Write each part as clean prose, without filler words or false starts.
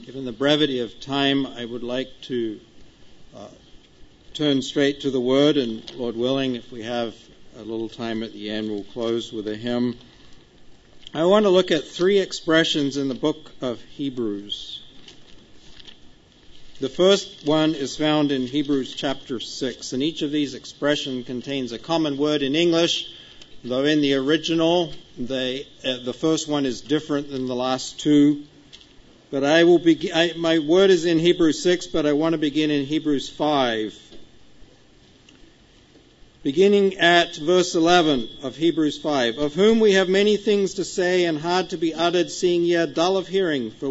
Given the brevity of time, I would like to turn straight to the Word, and Lord willing, if we have a little time at the end, we'll close with a hymn. I want to look at three expressions in the book of Hebrews. The first one is found in Hebrews chapter 6, and each of these expressions contains a common word in English, though in the original, the first one is different than the last two. But my word is in Hebrews 6, but I want to begin in Hebrews 5. Beginning at verse 11 of Hebrews 5. Of whom we have many things to say and hard to be uttered, seeing ye are dull of hearing. For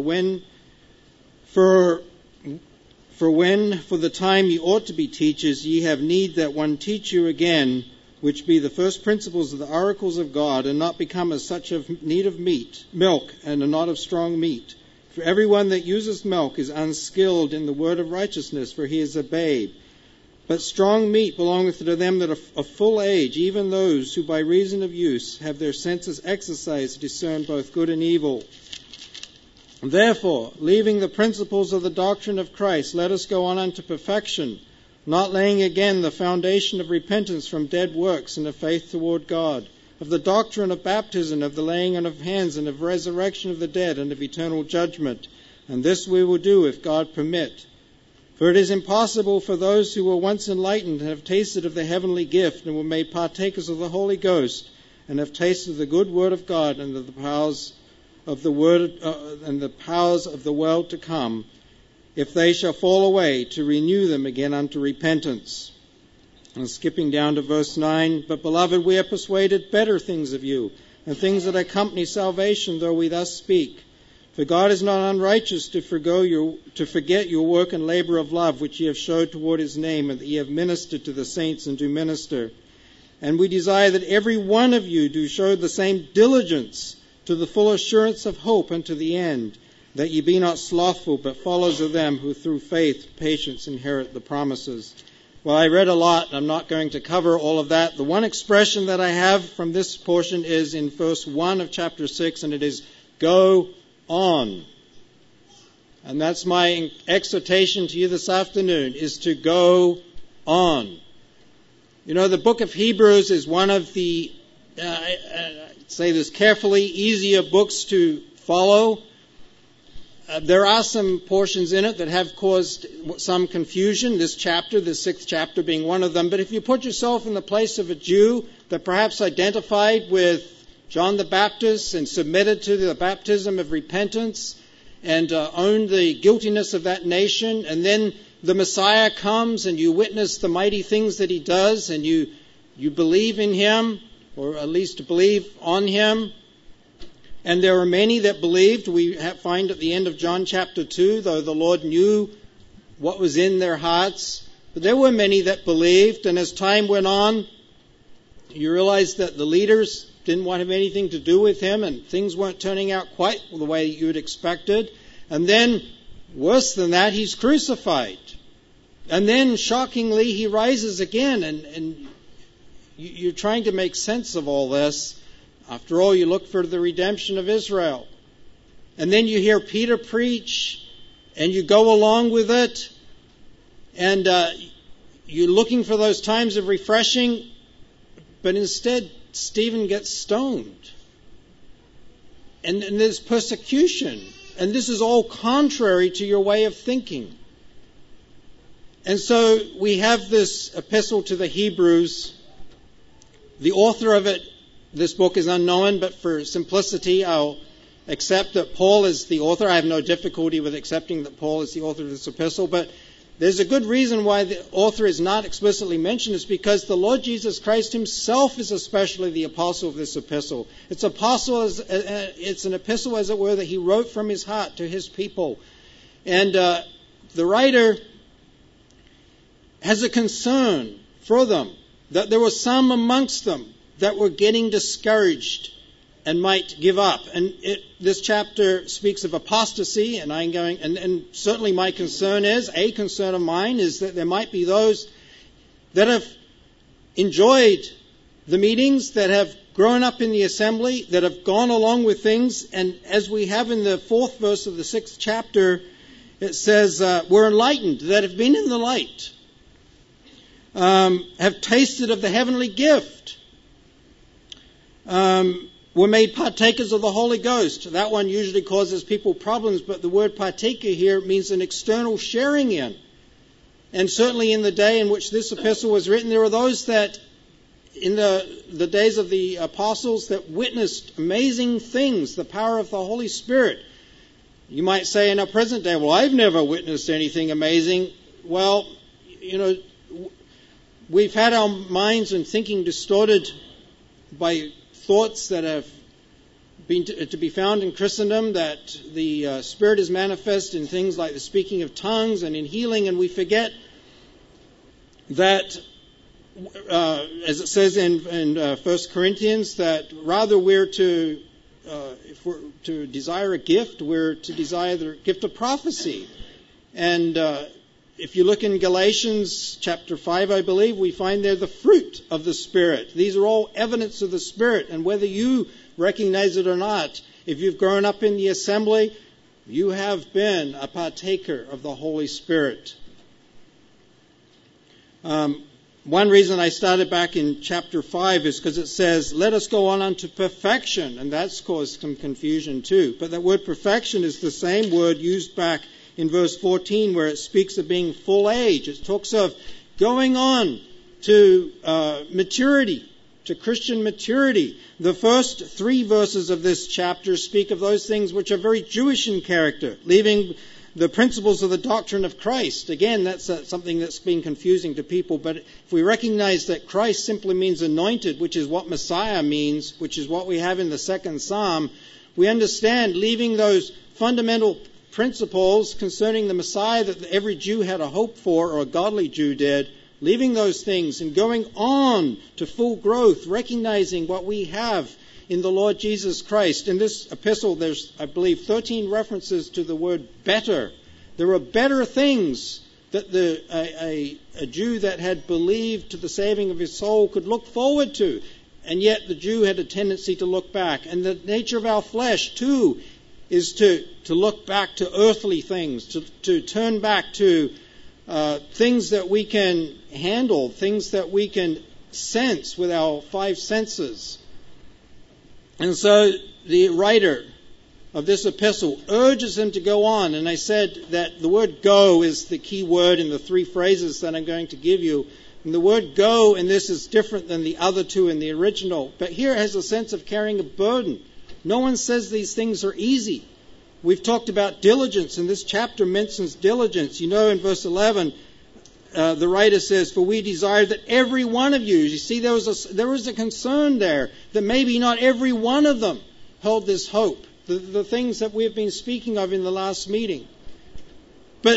the time ye ought to be teachers, ye have need that one teach you again, which be the first principles of the oracles of God, and not become as such of need of milk, and not of strong meat. For everyone that uses milk is unskilled in the word of righteousness, for he is a babe. But strong meat belongeth to them that are of full age, even those who by reason of use have their senses exercised to discern both good and evil. Therefore, leaving the principles of the doctrine of Christ, let us go on unto perfection, not laying again the foundation of repentance from dead works and of faith toward God, of the doctrine of baptism, of the laying on of hands, and of resurrection of the dead, and of eternal judgment. And this we will do if God permit. For it is impossible for those who were once enlightened and have tasted of the heavenly gift, and were made partakers of the Holy Ghost, and have tasted the good word of God, and of the powers of the world to come, if they shall fall away, to renew them again unto repentance. And skipping down to verse 9, but beloved, we are persuaded better things of you, and things that accompany salvation, though we thus speak. For God is not unrighteous to forget your work and labor of love, which ye have showed toward his name, and that ye have ministered to the saints and do minister. And we desire that every one of you do show the same diligence to the full assurance of hope unto the end, that ye be not slothful, but followers of them who through faith, patience inherit the promises. Well, I read a lot. I'm not going to cover all of that. The one expression that I have from this portion is in verse 1 of chapter 6, and it is, go on. And that's my exhortation to you this afternoon, is to go on. You know, the book of Hebrews is one of the, say this carefully, easier books to follow. There are some portions in it that have caused some confusion, this chapter, the 6th chapter being one of them. But if you put yourself in the place of a Jew that perhaps identified with John the Baptist and submitted to the baptism of repentance and owned the guiltiness of that nation, and then the Messiah comes and you witness the mighty things that he does, and you believe in him, or at least believe on him. And there are many that believed. We find at the end of John chapter 2, though the Lord knew what was in their hearts, but there were many that believed. And as time went on, you realize that the leaders didn't want to have anything to do with him, and things weren't turning out quite the way you had expected. And then, worse than that, he's crucified. And then, shockingly, he rises again, and you're trying to make sense of all this. After all, you look for the redemption of Israel. And then you hear Peter preach, and you go along with it, and you're looking for those times of refreshing, but instead Stephen gets stoned. And there's persecution. And this is all contrary to your way of thinking. And so we have this epistle to the Hebrews. The author of it, this book is unknown, but for simplicity, I'll accept that Paul is the author. I have no difficulty with accepting that Paul is the author of this epistle, but there's a good reason why the author is not explicitly mentioned. It's because the Lord Jesus Christ himself is especially the apostle of this epistle. It's an epistle, as it were, that he wrote from his heart to his people. And the writer has a concern for them, that there were some amongst them that were getting discouraged and might give up. And this chapter speaks of apostasy, and certainly my concern is, a concern of mine, is that there might be those that have enjoyed the meetings, that have grown up in the assembly, that have gone along with things, and as we have in the 4th verse of the 6th chapter, it says, were enlightened, that have been in the light, have tasted of the heavenly gift, were made partakers of the Holy Ghost. That one usually causes people problems, but the word partaker here means an external sharing in. And certainly in the day in which this epistle was written, there were those that, in the days of the apostles, that witnessed amazing things, the power of the Holy Spirit. You might say in our present day, well, I've never witnessed anything amazing. Well, we've had our minds and thinking distorted by thoughts that have been to be found in Christendom, that the Spirit is manifest in things like the speaking of tongues and in healing, and we forget that, as it says in 1 Corinthians, that rather we're to, if we're to desire a gift, we're to desire the gift of prophecy. And if you look in Galatians chapter 5, I believe, we find there the fruit of the Spirit. These are all evidence of the Spirit. And whether you recognize it or not, if you've grown up in the assembly, you have been a partaker of the Holy Spirit. One reason I started back in chapter 5 is because it says, let us go on unto perfection. And that's caused some confusion too. But that word perfection is the same word used back in verse 14, where it speaks of being full age. It talks of going on to maturity, to Christian maturity. The first 3 verses of this chapter speak of those things which are very Jewish in character, leaving the principles of the doctrine of Christ. Again, that's something that's been confusing to people, but if we recognize that Christ simply means anointed, which is what Messiah means, which is what we have in the 2nd Psalm, we understand leaving those fundamental principles concerning the Messiah that every Jew had a hope for, or a godly Jew did, leaving those things and going on to full growth, recognizing what we have in the Lord Jesus Christ. In this epistle, there's, I believe, 13 references to the word better. There are better things that a Jew that had believed to the saving of his soul could look forward to. And yet the Jew had a tendency to look back. And the nature of our flesh, too, is to look back to earthly things, to turn back to things that we can handle, things that we can sense with our 5 senses. And so the writer of this epistle urges him to go on. And I said that the word go is the key word in the 3 phrases that I'm going to give you. And the word go in this is different than the other 2 in the original. But here it has a sense of carrying a burden. No one says these things are easy. We've talked about diligence, and this chapter mentions diligence. You know, in verse 11, the writer says, for we desire that every one of you see, there was a concern there that maybe not every one of them held this hope, the things that we have been speaking of in the last meeting. But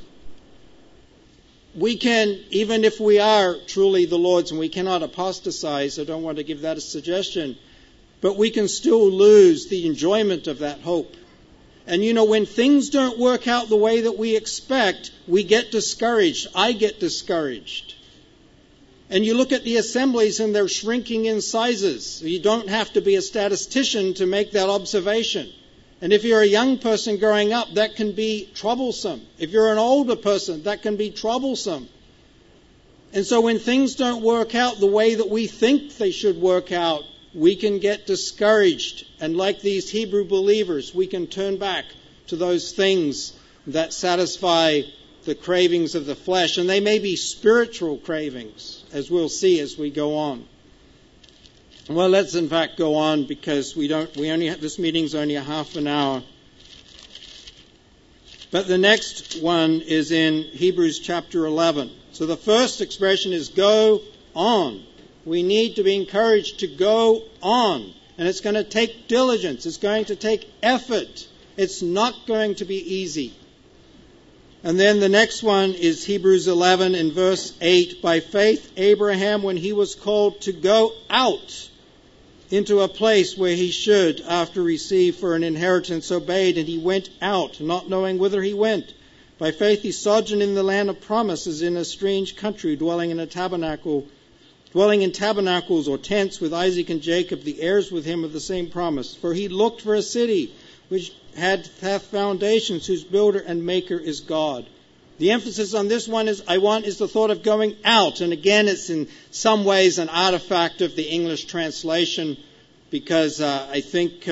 we can, even if we are truly the Lord's, and we cannot apostatize, I don't want to give that a suggestion, but we can still lose the enjoyment of that hope. And you know, when things don't work out the way that we expect, we get discouraged. I get discouraged. And you look at the assemblies and they're shrinking in sizes. You don't have to be a statistician to make that observation. And if you're a young person growing up, that can be troublesome. If you're an older person, that can be troublesome. And so when things don't work out the way that we think they should work out, we can get discouraged. And like these Hebrew believers, we can turn back to those things that satisfy the cravings of the flesh. And they may be spiritual cravings, as we'll see as we go on. Well, let's in fact go on, because this meeting's only a half an hour. But the next one is in Hebrews chapter 11. So the first expression is go on. We need to be encouraged to go on. And it's going to take diligence. It's going to take effort. It's not going to be easy. And then the next one is Hebrews 11 in verse 8. By faith, Abraham, when he was called to go out into a place where he should, after receive for an inheritance, obeyed, and he went out, not knowing whither he went. By faith, he sojourned in the land of promises, in a strange country, dwelling in tabernacles or tents with Isaac and Jacob, the heirs with him of the same promise. For he looked for a city which hath foundations, whose builder and maker is God. The emphasis on this one is the thought of going out. And again, it's in some ways an artifact of the English translation, because I think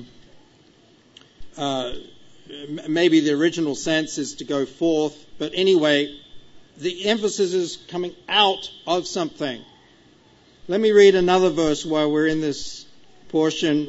maybe the original sense is to go forth. But anyway, the emphasis is coming out of something. Let me read another verse while we're in this portion.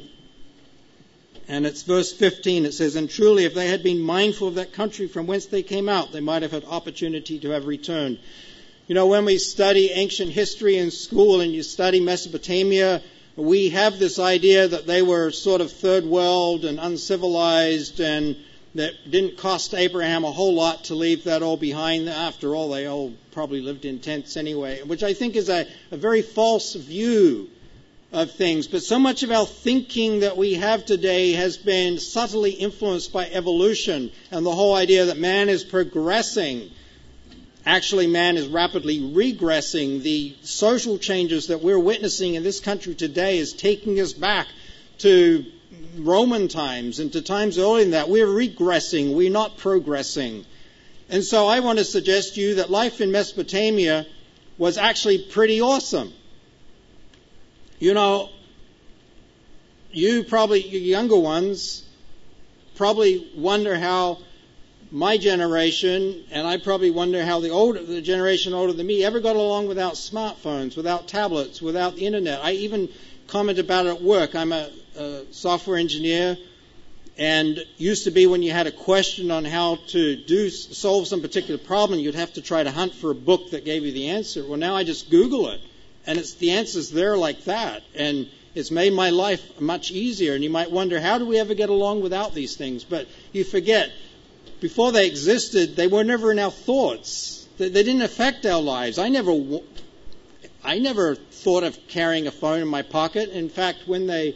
And it's verse 15. It says, "And truly, if they had been mindful of that country from whence they came out, they might have had opportunity to have returned." You know, when we study ancient history in school and you study Mesopotamia, we have this idea that they were sort of third world and uncivilized, and that didn't cost Abraham a whole lot to leave that all behind. After all, they all probably lived in tents anyway, which I think is a very false view of things. But so much of our thinking that we have today has been subtly influenced by evolution and the whole idea that man is progressing. Actually, man is rapidly regressing. The social changes that we're witnessing in this country today is taking us back to Roman times and to times earlier than that. We're regressing. We're not progressing. And so I want to suggest to you that life in Mesopotamia was actually pretty awesome. You know, you younger ones, probably wonder how my generation, and I probably wonder how the generation older than me, ever got along without smartphones, without tablets, without the internet. I even comment about it at work. I'm a software engineer, and used to be when you had a question on how to solve some particular problem, you'd have to try to hunt for a book that gave you the answer. Well, now I just Google it. And the answer's there like that. And it's made my life much easier. And you might wonder, how do we ever get along without these things? But you forget, before they existed, they were never in our thoughts. They didn't affect our lives. I never thought of carrying a phone in my pocket. In fact, when they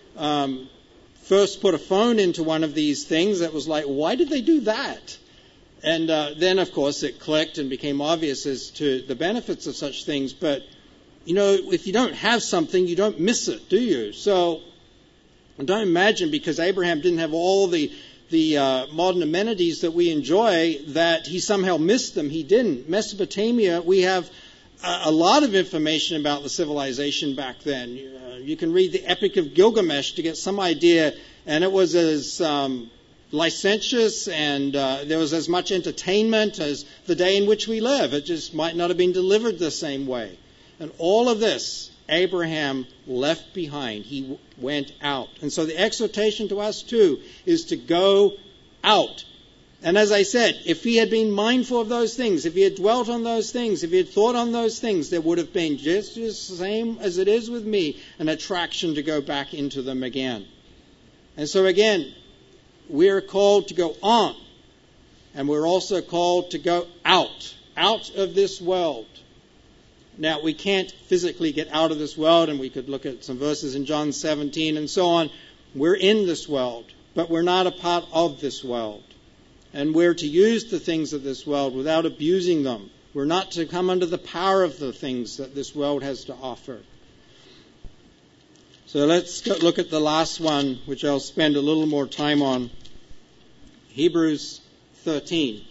first put a phone into one of these things, it was like, why did they do that? And then, of course, it clicked and became obvious as to the benefits of such things. But you know, if you don't have something, you don't miss it, do you? So don't imagine because Abraham didn't have all the modern amenities that we enjoy that he somehow missed them. He didn't. Mesopotamia, we have a lot of information about the civilization back then. You can read the Epic of Gilgamesh to get some idea, and it was as licentious and there was as much entertainment as the day in which we live. It just might not have been delivered the same way. And all of this, Abraham left behind. He went out. And so the exhortation to us, too, is to go out. And as I said, if he had been mindful of those things, if he had dwelt on those things, if he had thought on those things, there would have been just the same as it is with me, an attraction to go back into them again. And so again, we're called to go on. And we're also called to go out of this world. Now, we can't physically get out of this world, and we could look at some verses in John 17 and so on. We're in this world, but we're not a part of this world. And we're to use the things of this world without abusing them. We're not to come under the power of the things that this world has to offer. So let's look at the last one, which I'll spend a little more time on. Hebrews 13.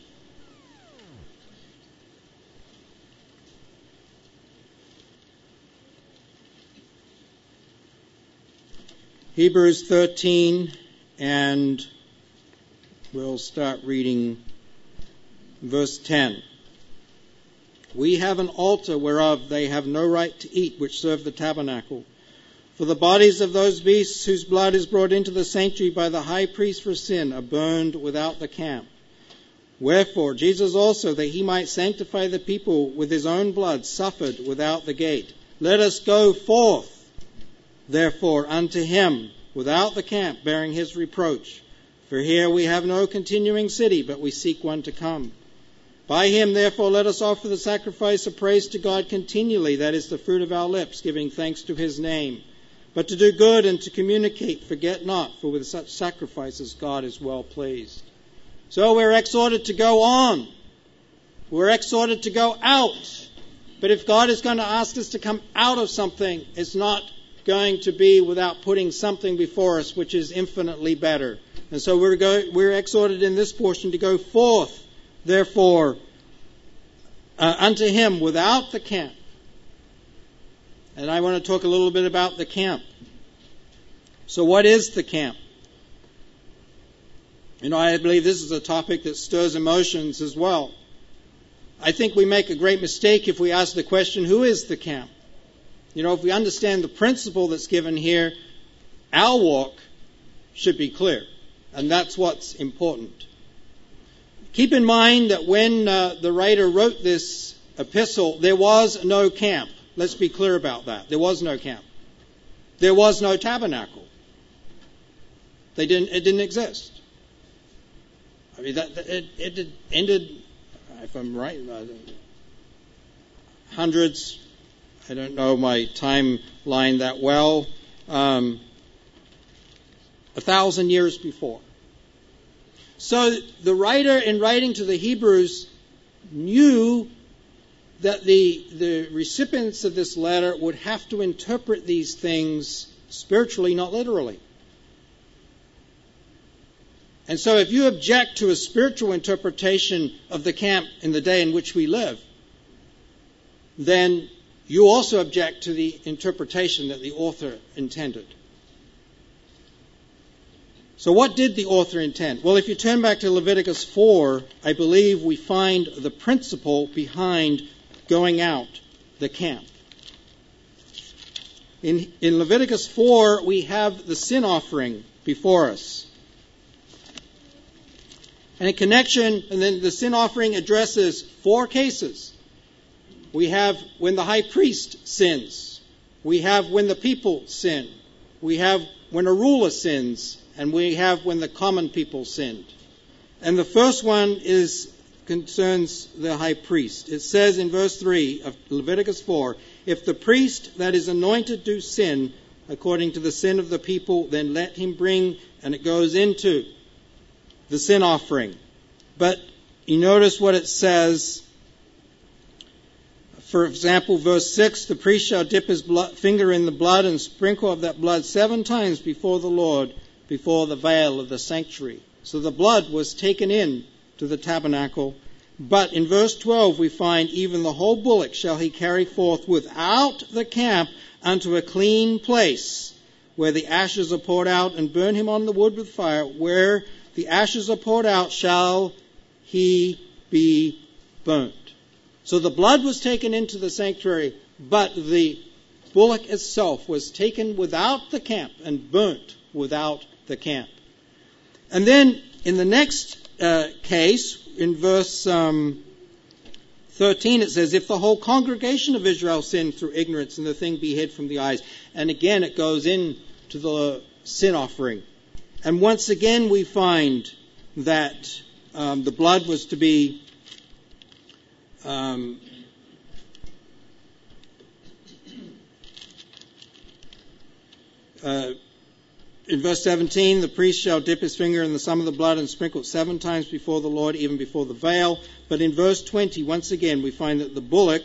Hebrews 13, and we'll start reading verse 10. We have an altar whereof they have no right to eat, which serve the tabernacle. For the bodies of those beasts whose blood is brought into the sanctuary by the high priest for sin are burned without the camp. Wherefore Jesus also, that he might sanctify the people with his own blood, suffered without the gate. Let us go forth, therefore, unto him, without the camp, bearing his reproach. For here we have no continuing city, but we seek one to come. By him, therefore, let us offer the sacrifice of praise to God continually, that is the fruit of our lips, giving thanks to his name. But to do good and to communicate, forget not, for with such sacrifices God is well pleased. So we're exhorted to go on. We're exhorted to go out. But if God is going to ask us to come out of something, it's not going to be without putting something before us which is infinitely better. And so we're exhorted in this portion to go forth, therefore, unto him without the camp. And I want to talk a little bit about the camp. So what is the camp? I believe this is a topic that stirs emotions as well. I think we make a great mistake if we ask the question, who is the camp? If we understand the principle that's given here, our walk should be clear. And that's what's important. Keep in mind that when the writer wrote this epistle, there was no camp. Let's be clear about that. There was no camp. There was no tabernacle. It didn't exist. I mean, it ended, if I'm right, hundreds. I don't know my timeline that well. 1,000 years before. So the writer, in writing to the Hebrews, knew that the recipients of this letter would have to interpret these things spiritually, not literally. And so if you object to a spiritual interpretation of the camp in the day in which we live, then you also object to the interpretation that the author intended. So what did the author intend? Well, if you turn back to Leviticus 4, I believe we find the principle behind going out, the camp. In Leviticus 4, we have the sin offering before us. And in connection, and then the sin offering addresses 4 cases. We have when the high priest sins. We have when the people sin. We have when a ruler sins. And we have when the common people sinned. And the first one concerns the high priest. It says in verse 3 of Leviticus 4, if the priest that is anointed do sin according to the sin of the people, then let him bring, and it goes into the sin offering. But you notice what it says. For example, verse 6, the priest shall dip his finger in the blood and sprinkle of that blood 7 times before the Lord, before the veil of the sanctuary. So the blood was taken in to the tabernacle. But in verse 12 we find, even the whole bullock shall he carry forth without the camp unto a clean place, where the ashes are poured out, and burn him on the wood with fire. Where the ashes are poured out shall he be burnt. So the blood was taken into the sanctuary, but the bullock itself was taken without the camp and burnt without the camp. And then in the next case, in verse 13, it says, if the whole congregation of Israel sinned through ignorance and the thing be hid from the eyes. And again, it goes into the sin offering. And once again, we find that the blood was to be in verse 17, the priest shall dip his finger in the sum of the blood and sprinkle it 7 times before the Lord, even before the veil. But in verse 20, once again, we find that the bullock,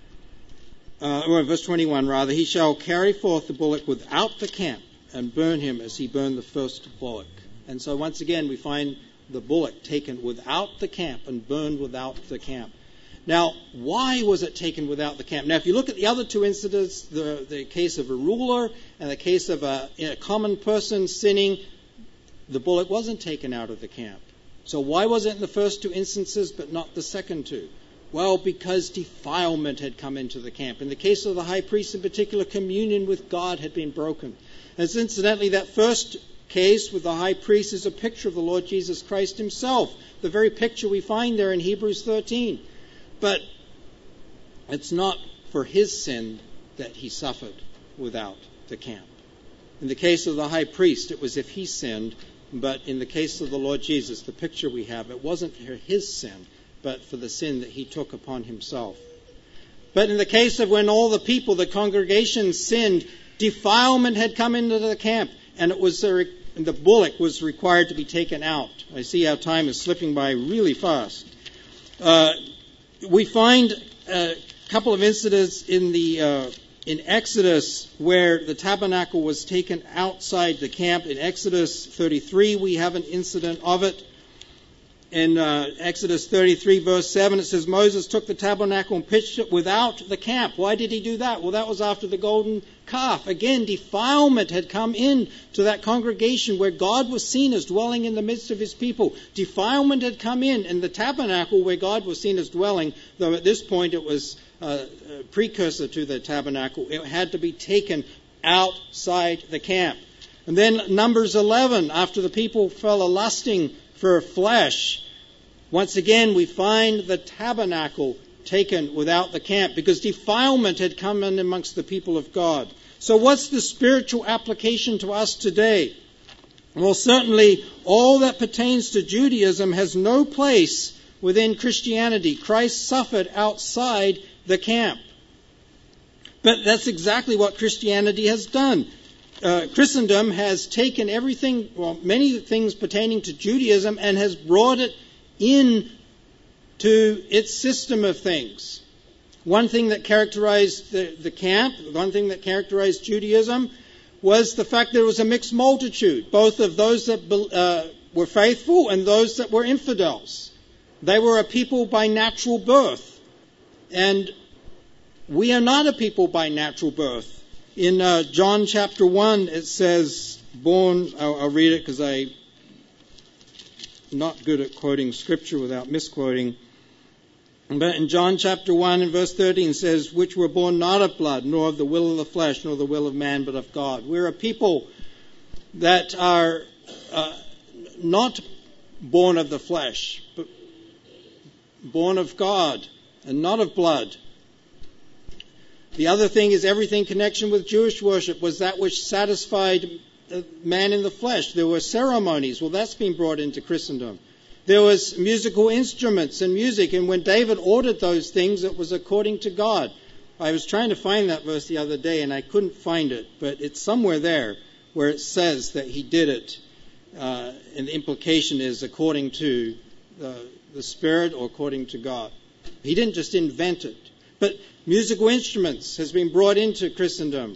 verse 21 rather, he shall carry forth the bullock without the camp and burn him as he burned the first bullock. And so once again, we find the bullock taken without the camp and burned without the camp. Now, why was it taken without the camp? Now, if you look at the other 2 incidents, the case of a ruler and the case of a common person sinning, the bullock wasn't taken out of the camp. So why was it in the first 2 instances but not the second 2? Well, because defilement had come into the camp. In the case of the high priest in particular, communion with God had been broken. And incidentally, that first case with the high priest is a picture of the Lord Jesus Christ himself, the very picture we find there in Hebrews 13. But it's not for his sin that he suffered without the camp. In the case of the high priest, it was if he sinned. But in the case of the Lord Jesus, the picture we have, it wasn't for his sin, but for the sin that he took upon himself. But in the case of when all the people, the congregation sinned, defilement had come into the camp, and it was the bullock was required to be taken out. I see our time is slipping by really fast. We find a couple of incidents in the in Exodus, where the tabernacle was taken outside the camp. In Exodus 33, we have an incident of it. In Exodus 33, verse 7, it says, Moses took the tabernacle and pitched it without the camp. Why did he do that? Well, that was after the golden calf. Again, defilement had come in to that congregation where God was seen as dwelling in the midst of his people. Defilement had come in the tabernacle where God was seen as dwelling, though at this point it was a precursor to the tabernacle. It had to be taken outside the camp. And then Numbers 11, after the people fell a-lusting for flesh, once again we find the tabernacle taken without the camp because defilement had come in amongst the people of God. So what's the spiritual application to us today? Well, certainly all that pertains to Judaism has no place within Christianity. Christ suffered outside the camp. But that's exactly what Christianity has done. Christendom has taken everything, many things pertaining to Judaism, and has brought it in to its system of things. One thing that characterized the camp, one thing that characterized Judaism, was the fact that it was a mixed multitude, both of those that were faithful and those that were infidels. They were a people by natural birth, and we are not a people by natural birth. In John chapter 1, it says, I'll read it because I'm not good at quoting scripture without misquoting. But in John chapter 1 and verse 13 it says, which were born not of blood, nor of the will of the flesh, nor the will of man, but of God. We're a people that are not born of the flesh, but born of God and not of blood. The other thing is everything in connection with Jewish worship was that which satisfied man in the flesh. There were ceremonies. Well, that's been brought into Christendom. There was musical instruments and music, and when David ordered those things, it was according to God. I was trying to find that verse the other day, and I couldn't find it, but it's somewhere there where it says that he did it, and the implication is according to the Spirit or according to God. He didn't just invent it. But musical instruments has been brought into Christendom.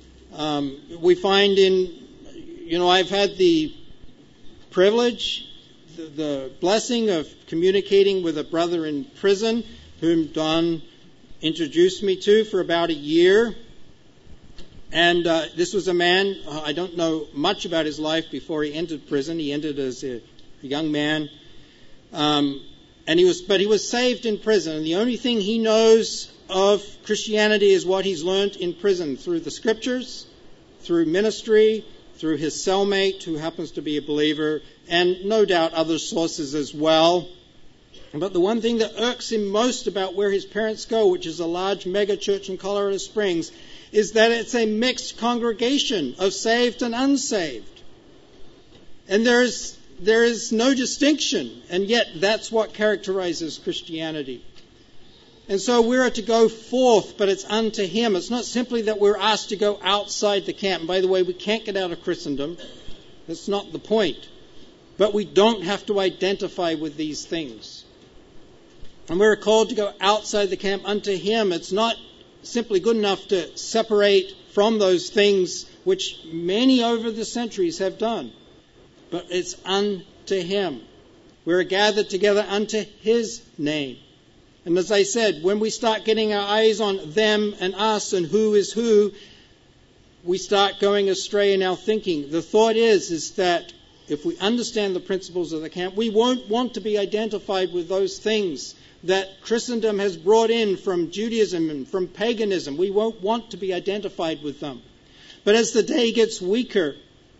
We find I've had the privilege, the blessing of communicating with a brother in prison whom Don introduced me to for about a year. And this was a man, I don't know much about his life before he entered prison. He entered as a young man. But he was saved in prison. And the only thing he knows of Christianity is what he's learned in prison through the scriptures, through ministry, through his cellmate who happens to be a believer, and no doubt other sources as well. But the one thing that irks him most about where his parents go, which is a large mega church in Colorado Springs, is that it's a mixed congregation of saved and unsaved. And there is no distinction, and yet that's what characterizes Christianity. And so we're to go forth, but it's unto him. It's not simply that we're asked to go outside the camp. And by the way, we can't get out of Christendom. That's not the point. But we don't have to identify with these things. And we're called to go outside the camp unto him. It's not simply good enough to separate from those things which many over the centuries have done. But it's unto him. We're gathered together unto his name. And as I said, when we start getting our eyes on them and us and who is who, we start going astray in our thinking. The thought is that if we understand the principles of the camp, we won't want to be identified with those things that Christendom has brought in from Judaism and from paganism. We won't want to be identified with them. But as the day gets weaker,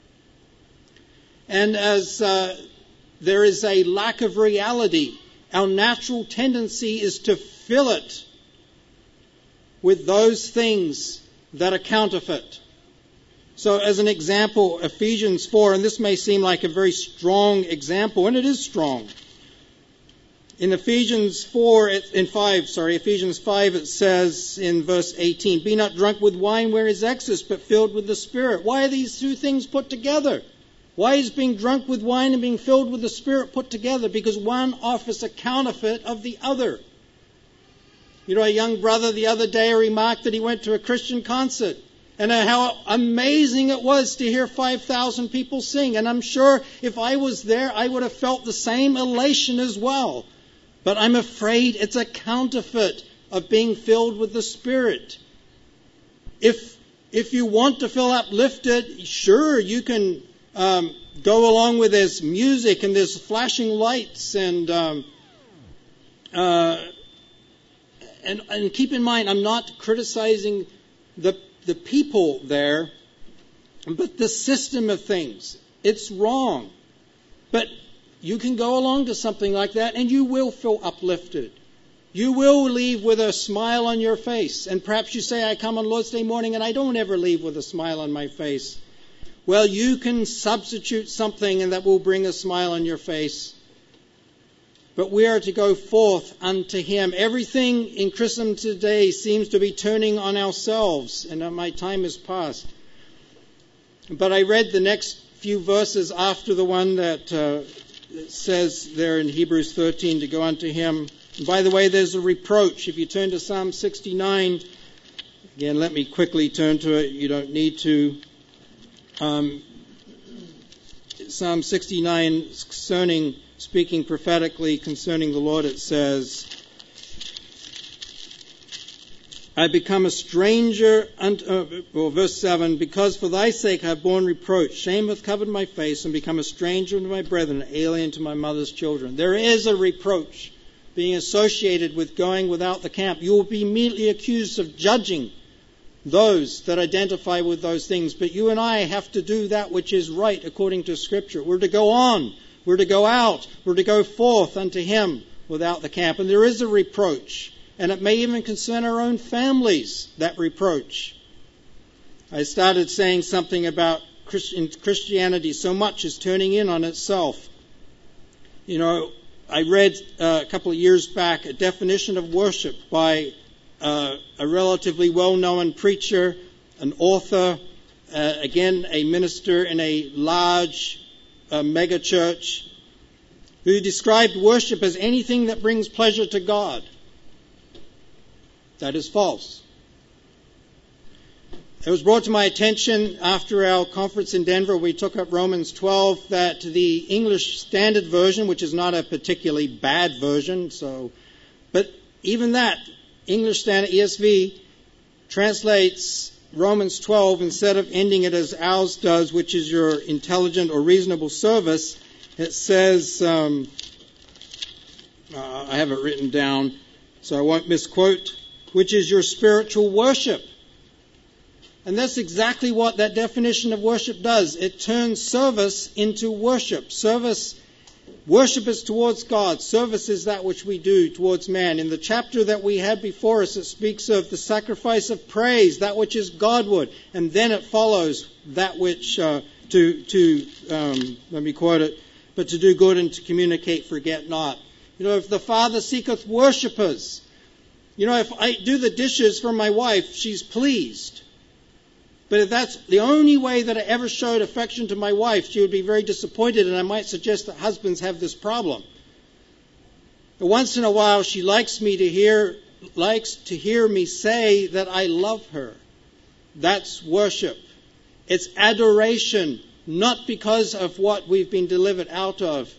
and as there is a lack of reality, our natural tendency is to fill it with those things that are counterfeit. So as an example, Ephesians 4, and this may seem like a very strong example, and it is strong. In Ephesians 5, it says in verse 18, be not drunk with wine where is excess, but filled with the Spirit. Why are these two things put together? Why is being drunk with wine and being filled with the Spirit put together? Because one offers a counterfeit of the other. You know, a young brother the other day remarked that he went to a Christian concert and how amazing it was to hear 5,000 people sing. And I'm sure if I was there, I would have felt the same elation as well. But I'm afraid it's a counterfeit of being filled with the Spirit. If you want to feel uplifted, sure, you can go along with this music and there's flashing lights and keep in mind, I'm not criticizing the people there, but the system of things. It's wrong. But you can go along to something like that and you will feel uplifted. You will leave with a smile on your face. And perhaps you say, I come on Lord's Day morning and I don't ever leave with a smile on my face. Well, you can substitute something and that will bring a smile on your face. But we are to go forth unto Him. Everything in Christendom today seems to be turning on ourselves, and my time is past. But I read the next few verses after the one that says there in Hebrews 13 to go unto Him. And by the way, there's a reproach. If you turn to Psalm 69, again, let me quickly turn to it. You don't need to. Psalm 69, speaking prophetically concerning the Lord, it says, I become a stranger, verse 7, because for thy sake I have borne reproach. Shame hath covered my face, and become a stranger unto my brethren, alien to my mother's children. There is a reproach being associated with going without the camp. You will be immediately accused of judging those that identify with those things. But you and I have to do that which is right according to Scripture. We're to go on. We're to go out. We're to go forth unto Him without the camp. And there is a reproach. And it may even concern our own families, that reproach. I started saying something about Christianity so much is turning in on itself. You know, I read a couple of years back a definition of worship by a relatively well-known preacher, an author, again a minister in a large mega church, who described worship as anything that brings pleasure to God. That is false. It was brought to my attention after our conference in Denver, we took up Romans 12, that the English Standard Version, which is not a particularly bad version, but even that, English Standard, ESV, translates Romans 12, instead of ending it as ours does, which is your intelligent or reasonable service, it says, I have it written down, so I won't misquote, which is your spiritual worship. And that's exactly what that definition of worship does. It turns service into worship. Worship is towards God. Service is that which we do towards man. In the chapter that we had before us, it speaks of the sacrifice of praise, that which is Godward. And then it follows that which, let me quote it, but to do good and to communicate, forget not. You know, if the Father seeketh worshippers, you know, if I do the dishes for my wife, she's pleased. But if that's the only way that I ever showed affection to my wife, she would be very disappointed, and I might suggest that husbands have this problem. But once in a while, she likes to hear me say that I love her. That's worship. It's adoration, not because of what we've been delivered out of,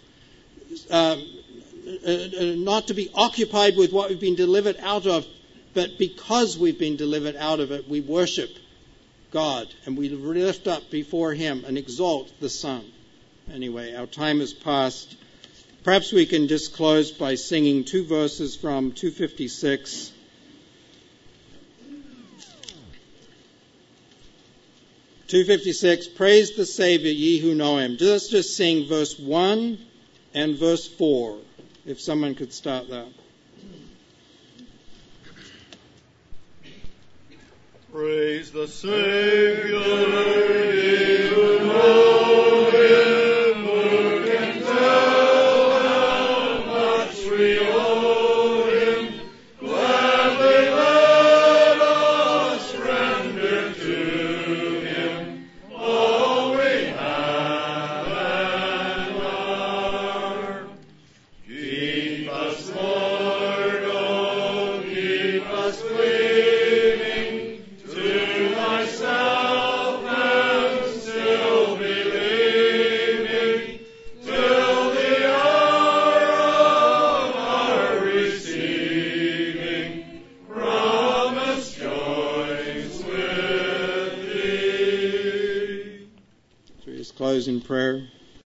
not to be occupied with what we've been delivered out of, but because we've been delivered out of it, we worship God, and we lift up before Him and exalt the Son. Anyway, our time has passed. Perhaps we can just close by singing two verses from 256. Praise the Savior, ye who know Him. Let's just sing verse 1 and verse 4, if someone could start that. Praise the Savior, ye who know Him, who can tell how much we owe Him. Gladly let us render to Him all we have and are. Keep us, Lord, oh, keep Let's close in prayer.